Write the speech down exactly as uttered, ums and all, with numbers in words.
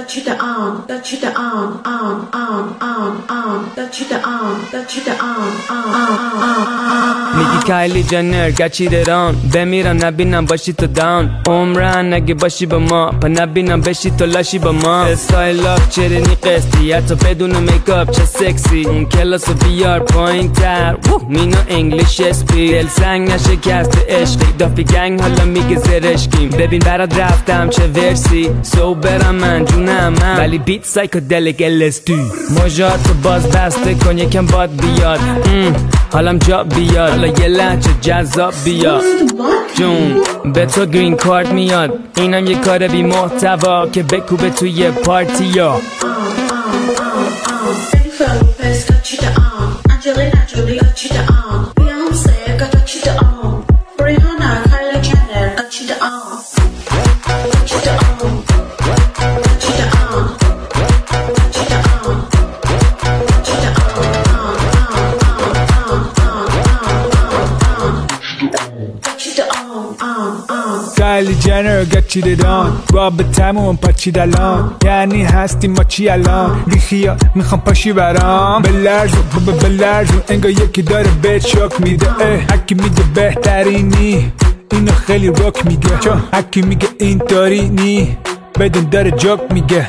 touch the arm, touch the arm, arm, arm, arm, arm, touch the arm, touch the arm, arm, arm, arm. میگی کایلی جنر گچیدران بمیرم نبینم باشی تو داون عمرن اگه باشی با ما پا نبینم بشی تو لاشی با ما استایل اف چرنی قسطی حتی بدون میکاپ چه سکسی اون کلاسو بیار پایین تر مینا انگلیش اسپی دل سنگ نشکست عشقی دافی گنگ حالا میگه زرشکیم ببین برات رفتم چه ورسی سو برم من جونم من ولی بیت سایکودلیک ال اس دی مجاتو باز بسته کن یکم باد بیاد حالم جا بیاد حالا یه لحجه جذاب بیاد جون به تو گرین کارت میاد اینم یه کار بی محتوا که بکوبه توی پارتی ها کایلی جنر گچیدران رابطمون پاچید الان یعنی هستی ما چی الان بیخیا میخوام پاشی برام بلرزون بلرزون انگار یکی داره بهت شوک میده هکی میگه بهترینی اینو خیلی روک میگه چون هکی میگه اینطوری نی بدون داره جوک میگه